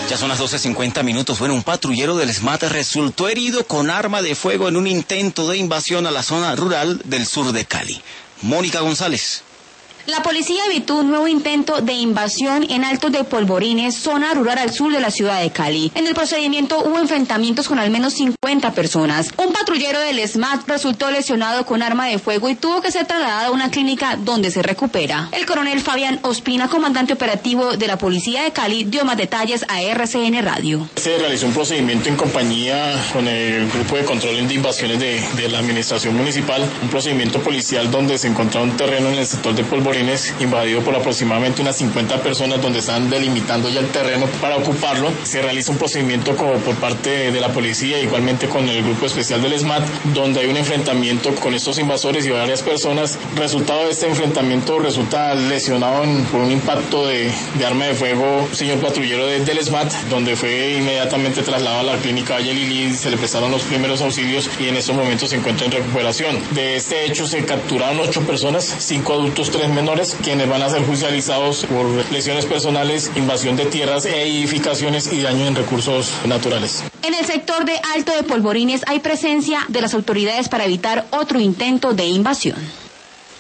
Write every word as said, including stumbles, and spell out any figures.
Ya son las doce cincuenta minutos. Bueno, un patrullero del SMAT resultó herido con arma de fuego en un intento de invasión a la zona rural del sur de Cali. Mónica González. La policía evitó un nuevo intento de invasión en Altos de Polvorines, zona rural al sur de la ciudad de Cali. En el procedimiento hubo enfrentamientos con al menos cincuenta personas. Un patrullero del SMAT resultó lesionado con arma de fuego y tuvo que ser trasladado a una clínica donde se recupera. El coronel Fabián Ospina, comandante operativo de la policía de Cali, dio más detalles a R C N Radio. Se realizó un procedimiento en compañía con el grupo de control de invasiones de, de la administración municipal, un procedimiento policial donde se encontraba un terreno en el sector de Polvorines invadido por aproximadamente unas cincuenta personas, donde están delimitando ya el terreno para ocuparlo. Se realiza un procedimiento como por parte de la policía, igualmente con el grupo especial del SMAT, donde hay un enfrentamiento con estos invasores y varias personas. Resultado de este enfrentamiento resulta lesionado en, por un impacto de, de arma de fuego un señor patrullero de, del SMAT, donde fue inmediatamente trasladado a la clínica Valle Lili, se le prestaron los primeros auxilios y en estos momentos se encuentra en recuperación. De este hecho se capturaron ocho personas, cinco adultos, tres menores, quienes van a ser judicializados por lesiones personales, invasión de tierras e edificaciones y daño en recursos naturales. En el sector de Alto de Polvorines hay presencia de las autoridades para evitar otro intento de invasión.